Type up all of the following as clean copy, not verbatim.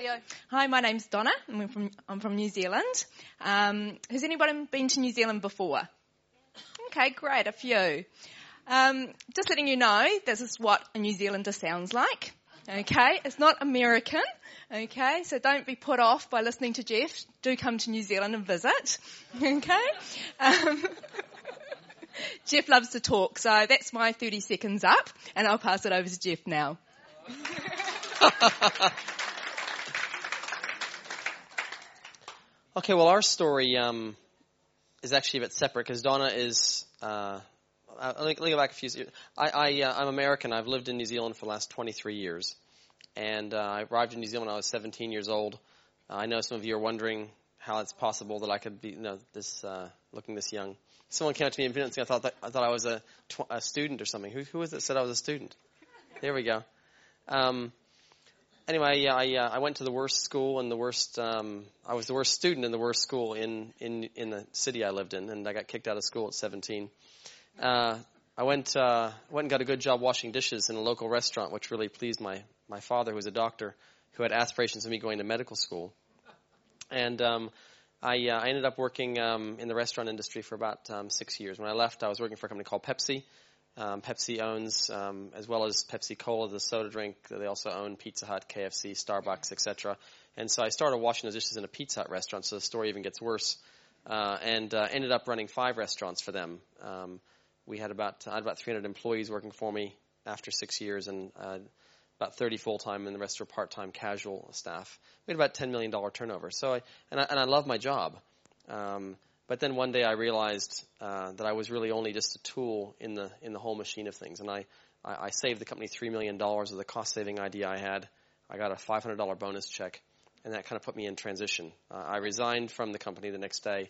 Hi, my name's Donna, and I'm from New Zealand. Has anybody been to New Zealand before? Okay, great, a few. Just letting you know, this is what a New Zealander sounds like. Okay, it's not American. Okay, so don't be put off by listening to Jeff. Do come to New Zealand and visit. Okay. Jeff loves to talk, so that's my 30 seconds up, and I'll pass it over to Jeff now. Okay, well, our story is actually a bit separate because Donna is. Let me go back a few years. I'm American. I've lived in New Zealand for the last 23 years, and I arrived in New Zealand when I was 17 years old. I know some of you are wondering how it's possible that I could be, looking this young. Someone came up to me and I thought I was a student or something. Who was it that said I was a student? There we go. Anyway, I went to the worst school and I was the worst student in the worst school in the city I lived in, and I got kicked out of school at 17. I went and got a good job washing dishes in a local restaurant, which really pleased my father, who was a doctor, who had aspirations of me going to medical school. And I ended up working in the restaurant industry for about 6 years. When I left, I was working for a company called Pepsi. Pepsi owns, as well as Pepsi Cola, the soda drink, they also own Pizza Hut, KFC, Starbucks, etc. And so I started washing those dishes in a Pizza Hut restaurant, so the story even gets worse, and ended up running 5 restaurants for them. I had about 300 employees working for me after 6 years, and about 30 full-time, and the rest were part-time casual staff. We had about $10 million turnover. So I love my job. But then one day I realized that I was really only just a tool in the whole machine of things. And I saved the company $3 million of the cost-saving idea I had. I got a $500 bonus check, and that kind of put me in transition. I resigned from the company the next day,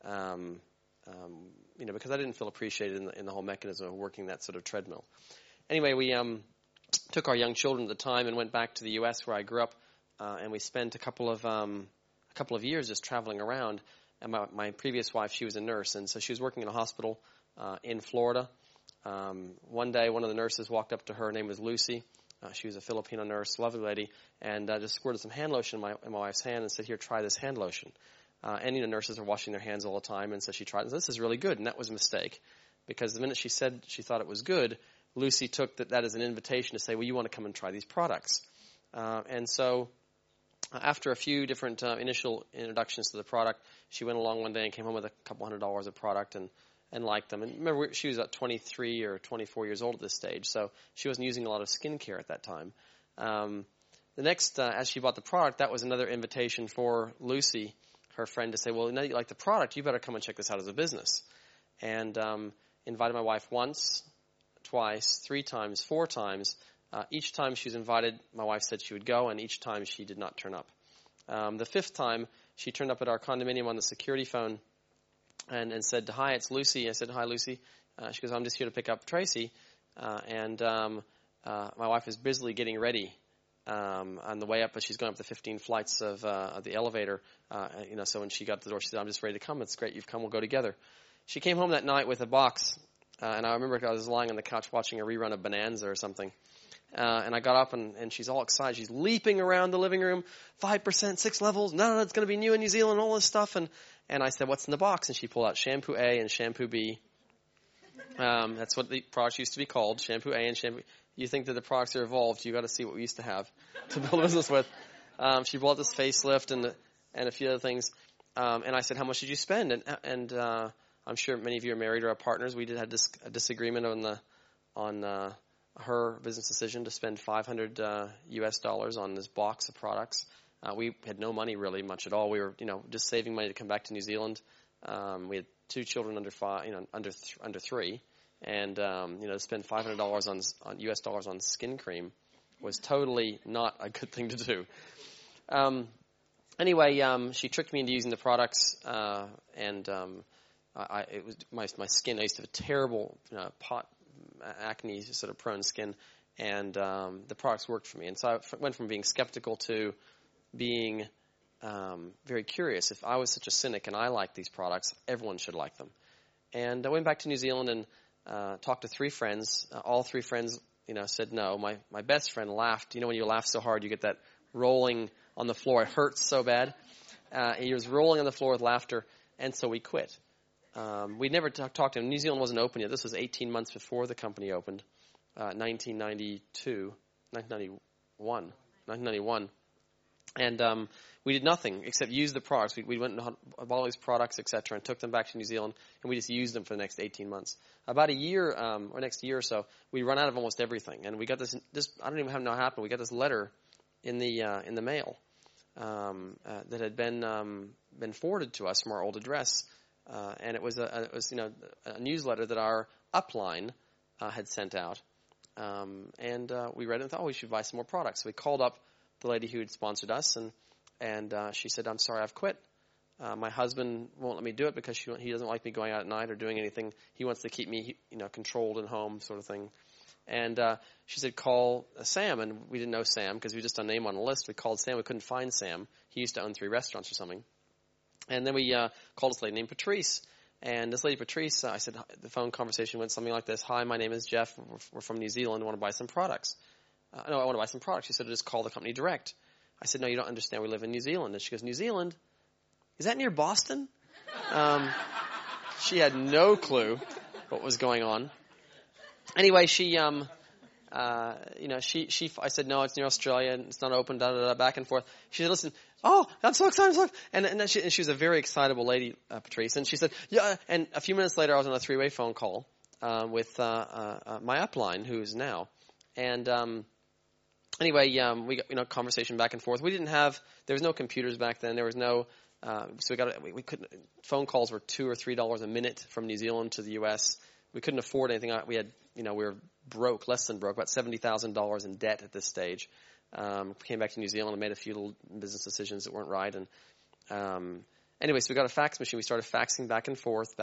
because I didn't feel appreciated in the whole mechanism of working that sort of treadmill. Anyway, we took our young children at the time and went back to the U.S. where I grew up, and we spent a couple of years just traveling around. And my previous wife, she was a nurse, and so she was working in a hospital in Florida. One day, one of the nurses walked up to her. Her name was Lucy. She was a Filipino nurse, lovely lady, and just squirted some hand lotion in my wife's hand and said, "Here, try this hand lotion." And nurses are washing their hands all the time, and so she tried it. This is really good, and that was a mistake, because the minute she said she thought it was good, Lucy took that as an invitation to say, "Well, you want to come and try these products." And so after a few different initial introductions to the product, she went along one day and came home with a couple $100 of product and liked them. And remember, she was about 23 or 24 years old at this stage, so she wasn't using a lot of skincare at that time. The next, as she bought the product, that was another invitation for Lucy, her friend, to say, "Well, now that you like the product, you better come and check this out as a business." And invited my wife once, twice, 3 times, 4 times. Each time she was invited, my wife said she would go, and each time she did not turn up. The 5th time, she turned up at our condominium on the security phone and said, "Hi, it's Lucy." I said, "Hi, Lucy." She goes, "I'm just here to pick up Tracy." And my wife is busily getting ready on the way up, but she's going up the 15 flights of the elevator. So when she got to the door, she said, "I'm just ready to come. It's great you've come. We'll go together." She came home that night with a box, and I remember I was lying on the couch watching a rerun of Bonanza or something. And I got up, and she's all excited. She's leaping around the living room, 5%, 6 levels. No, it's going to be new in New Zealand, all this stuff. And I said, "What's in the box?" And she pulled out shampoo A and shampoo B. That's what the products used to be called, shampoo A and shampoo. You think that the products are evolved, you got to see what we used to have to build a business with. She bought this facelift and a few other things. And I said, "How much did you spend?" And I'm sure many of you are married or are partners. We did have a disagreement on her business decision to spend $500 US on this box of products. We had no money really much at all. We were, just saving money to come back to New Zealand. We had 2 children under 5, under 3, and to spend $500 on US dollars on skin cream was totally not a good thing to do. Anyway, she tricked me into using the products, and it was my skin. I used to have a terrible acne sort of prone skin, and the products worked for me. And so I went from being skeptical to being very curious. If I was such a cynic and I liked these products, everyone should like them. And I went back to New Zealand and talked to 3 friends. All 3 friends, said no. My best friend laughed. When you laugh so hard, you get that rolling on the floor. It hurt so bad. He was rolling on the floor with laughter, and so we quit. We never talked to him. New Zealand wasn't open yet. This was 18 months before the company opened, 1991. And we did nothing except use the products. We went and bought all these products, etc., and took them back to New Zealand, and we just used them for the next 18 months. About a year, or next year or so, we run out of almost everything. And we got this I don't even know how it happened. We got this letter in the mail that had been forwarded to us from our old address. And it was a newsletter that our upline had sent out. And we read it and thought, we should buy some more products. So we called up the lady who had sponsored us, and she said, "I'm sorry, I've quit. My husband won't let me do it because he doesn't like me going out at night or doing anything. He wants to keep me, controlled at home, sort of thing." And she said, "Call Sam." And we didn't know Sam because we just a name on a list. We called Sam. We couldn't find Sam. He used to own 3 restaurants or something. And then we called this lady named Patrice. And this lady, Patrice, I said, the phone conversation went something like this. "Hi, my name is Jeff. We're from New Zealand. I want to buy some products." "No, I want to buy some products." She said, "Just call the company direct." I said, "No, you don't understand. We live in New Zealand." And she goes, "New Zealand? Is that near Boston?" She had no clue what was going on. Anyway, I said, "No, it's near Australia, and it's not open, back and forth." She said, "Listen, I'm so excited. And she was a very excitable lady, Patrice. And she said, "Yeah." And a few minutes later, I was on a 3-way phone call with my upline, who is now. And anyway, we got conversation back and forth. There was no computers back then. There was no, so we couldn't. Phone calls were $2 or $3 a minute from New Zealand to the U.S. We couldn't afford anything. We had, we were broke, less than broke, about $70,000 in debt at this stage. Came back to New Zealand and made a few little business decisions that weren't right. And anyway, so we got a fax machine. We started faxing back and forth.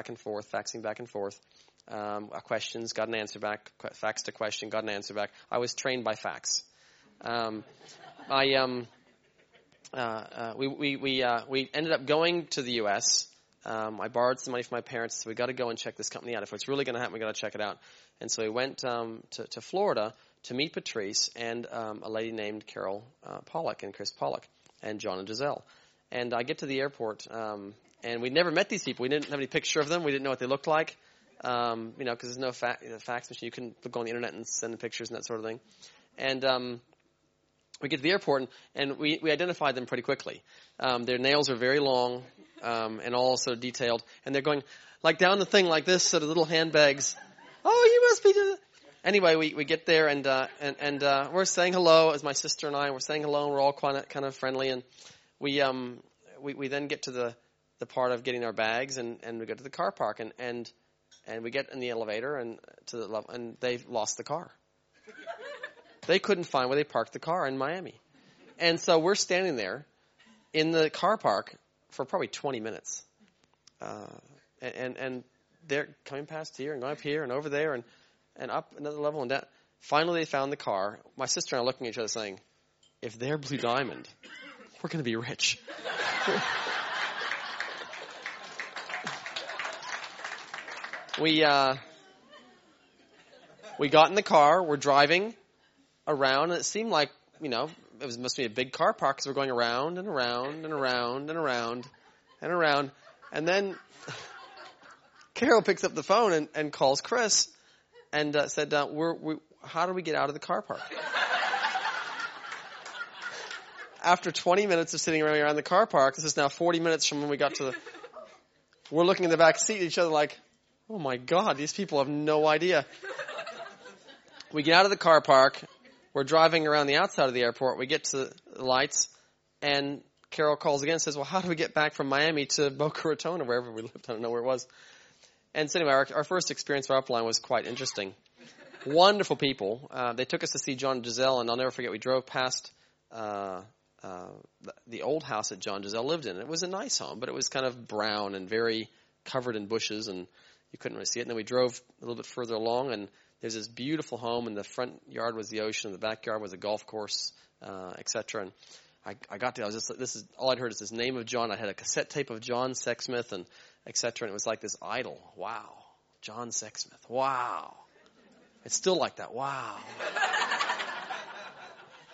Questions, got an answer back. Faxed a question, got an answer back. I was trained by fax. We ended up going to the U.S. I borrowed some money from my parents, so we got to go and check this company out. If it's really going to happen, we got to check it out. And so we went to Florida to meet Patrice and a lady named Carol Pollock and Chris Pollock and John and Giselle. And I get to the airport, and we'd never met these people. We didn't have any picture of them. We didn't know what they looked like, because there's no fax machine. You couldn't go on the internet and send pictures and that sort of thing. And we get to the airport, and we identified them pretty quickly. Their nails are very long and all sort of detailed, and they're going like down the thing like this, sort of little handbags. "Oh, you must be." Anyway, we get there, and we're saying hello, as my sister and I were saying hello, and we're all kind of friendly, and we then get to the part of getting our bags, and we go to the car park, and we get in the elevator and to the level, and they've lost the car. They couldn't find where they parked the car in Miami. And so we're standing there in the car park for probably 20 minutes. And they're coming past here and going up here and over there and up another level and down. Finally, they found the car. My sister and I are looking at each other saying, "If they're Blue Diamond, we're going to be rich." We got in the car. We're driving around, and it seemed like, it must be a big car park because we're going around and around and around and around and around. And then Carol picks up the phone and calls Chris and said, "How do we get out of the car park?" After 20 minutes of sitting around the car park, this is now 40 minutes from when we got to we're looking in the back seat at each other like, "Oh my God, these people have no idea." We get out of the car park. We're driving around the outside of the airport. We get to the lights, and Carol calls again and says, "Well, how do we get back from Miami to Boca Raton or wherever we lived?" I don't know where it was. And so anyway, our first experience with Upline was quite interesting. Wonderful people. They took us to see John and Giselle, and I'll never forget, we drove past the old house that John and Giselle lived in. It was a nice home, but it was kind of brown and very covered in bushes, and you couldn't really see it. And then we drove a little bit further along, and there's this beautiful home, and the front yard was the ocean, and the backyard was a golf course, etc. And I got there. This is all I'd heard is this name of John. I had a cassette tape of John Sexsmith, and etc. And it was like this idol. Wow, John Sexsmith. Wow, it's still like that. Wow.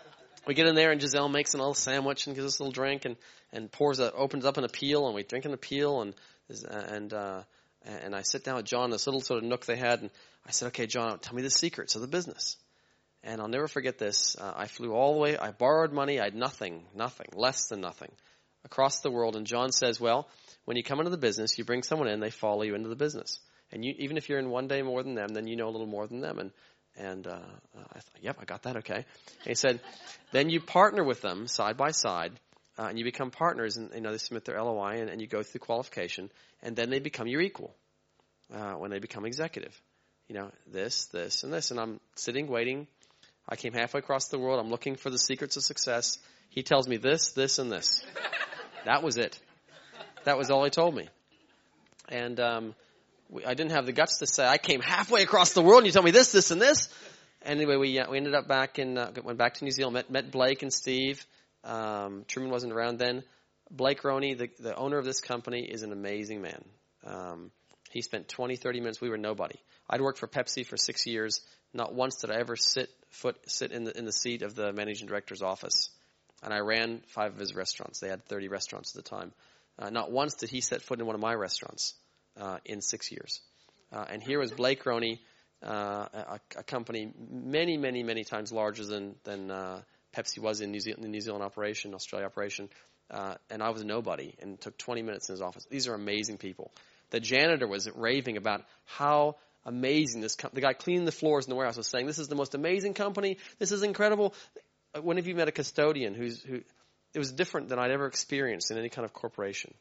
we get in there, and Giselle makes a little sandwich and gives us a little drink, and opens up an appeal, and we drink an appeal, and I sit down with John in this little sort of nook they had, and I said, okay, John, tell me the secrets of the business. And I'll never forget this. I flew all the way. I borrowed money. I had nothing, less than nothing, across the world. And John says, well, when you come into the business, you bring someone in, they follow you into the business. And even if you're in one day more than them, then you know a little more than them. And I thought, yep, I got that, okay. And he said, then you partner with them side by side, and you become partners, and they submit their LOI, and you go through qualification, and then they become your equal when they become executive. This, and this. And I'm sitting, waiting. I came halfway across the world. I'm looking for the secrets of success. He tells me this, and this. That was it. That was all he told me. And I didn't have the guts to say, I came halfway across the world and you told me this, and this. Anyway, we ended up went back to New Zealand, met Blake and Steve. Truman wasn't around then. Blake Roney, the owner of this company, is an amazing man. He spent 20, 30 minutes. We were nobody. I'd worked for Pepsi for 6 years. Not once did I ever sit in the seat of the managing director's office. And I ran 5 of his restaurants. They had 30 restaurants at the time. Not once did he set foot in one of my restaurants in 6 years. And here was Blake Roney, a company many, many, many times larger than Pepsi was in the New Zealand operation, Australia operation. And I was nobody, and took 20 minutes in his office. These are amazing people. The janitor was raving about how amazing the guy cleaning the floors in the warehouse was saying, this is the most amazing company. This is incredible. When have you met a custodian who it was different than I'd ever experienced in any kind of corporation?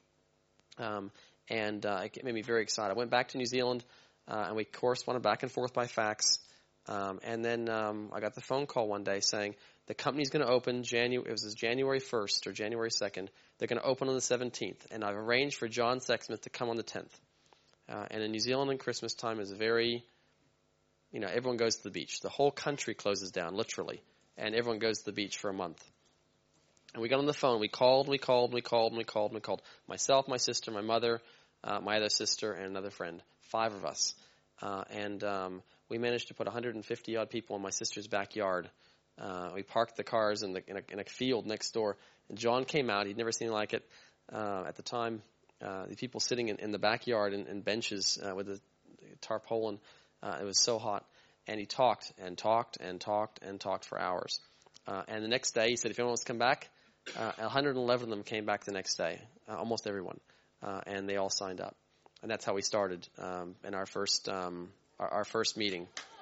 It made me very excited. I went back to New Zealand, and we corresponded back and forth by fax. And then I got the phone call one day saying the company's going to open it was January 1st or January 2nd. They're going to open on the 17th. And I've arranged for John Sexsmith to come on the 10th. And in New Zealand, in Christmas time is very, everyone goes to the beach. The whole country closes down, literally. And everyone goes to the beach for a month. And we got on the phone. We called. Myself, my sister, my mother, my other sister, and another friend. 5 of us. We managed to put 150-odd people in my sister's backyard. We parked the cars in a field next door. And John came out. He'd never seen anything like it at the time. The people sitting in the backyard in benches with a tarpaulin. It was so hot. And he talked for hours. And the next day, he said, if anyone wants to come back, 111 of them came back the next day, almost everyone. And they all signed up. And that's how we started in our first meeting.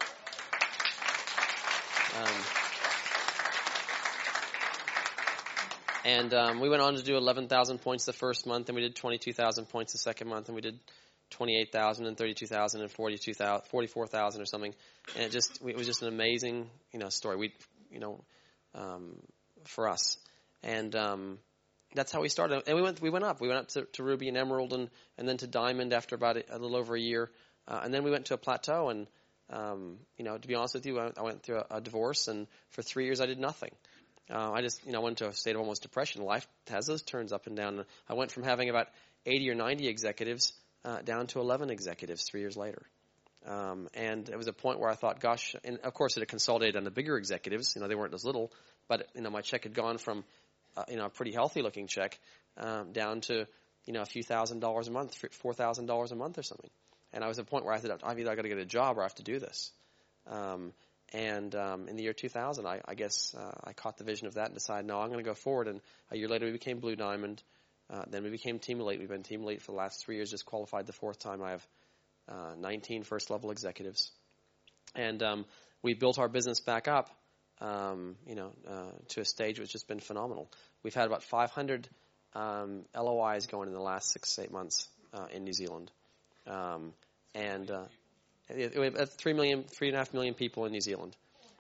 We went on to do 11,000 points the first month, and we did 22,000 points the second month, and we did 28,000 and 32,000 and 44,000 or something. And it was just an amazing, story. For us. And that's how we started. And we went up. We went up to Ruby and Emerald and then to Diamond after about a little over a year. And then we went to a plateau. And, to be honest with you, I went through a divorce. And for 3 years, I did nothing. I just, went to a state of almost depression. Life has those turns up and down. I went from having about 80 or 90 executives down to 11 executives 3 years later. And it was a point where I thought, gosh, and of course it had consolidated on the bigger executives. They weren't as little. But, my check had gone from, a pretty healthy looking check down to, a few $1,000s a month, $4,000 a month or something. And I was at a point where I said, I've either got to get a job or I have to do this. In the year 2000, I guess I caught the vision of that and decided, no, I'm going to go forward. And a year later, we became Blue Diamond. Then we became Team Elite. We've been Team Elite for the last 3 years, just qualified the 4th time. I have 19 first-level executives. And we built our business back up, to a stage which has been phenomenal. We've had about 500 LOIs going in the last 6 to 8 months in New Zealand. We have 3.5 million people in New Zealand.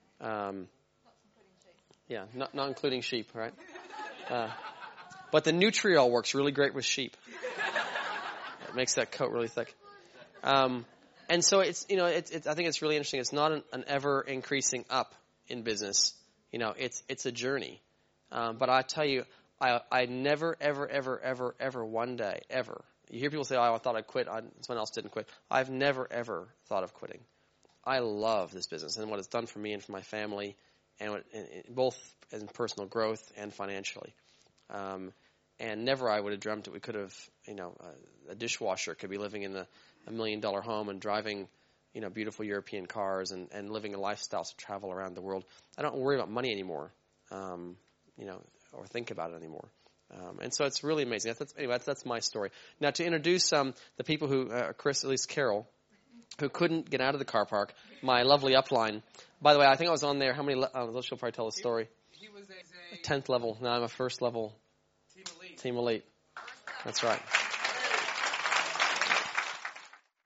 Not including sheep, right? But the Nutriol works really great with sheep. It makes that coat really thick. And so I think it's really interesting. It's not an ever increasing up in business. It's a journey. But I tell you, I never, ever one day, ever. You hear people say, I thought I'd quit. Someone else didn't quit. I've never, ever thought of quitting. I love this business and what it's done for me and for my family. and both in personal growth and financially. And never I would have dreamt that we could have, a dishwasher could be living in $1 million home and driving, beautiful European cars and living a lifestyle to travel around the world. I don't worry about money anymore, or think about it anymore. And so it's really amazing. That's my story. Now to introduce the people who, Chris, at least Carol, who couldn't get out of the car park, my lovely upline. By the way, I think I was on there. How many? She'll probably tell the story. He was a 10th level. Now I'm a first level. team elite. Team elite. That's right.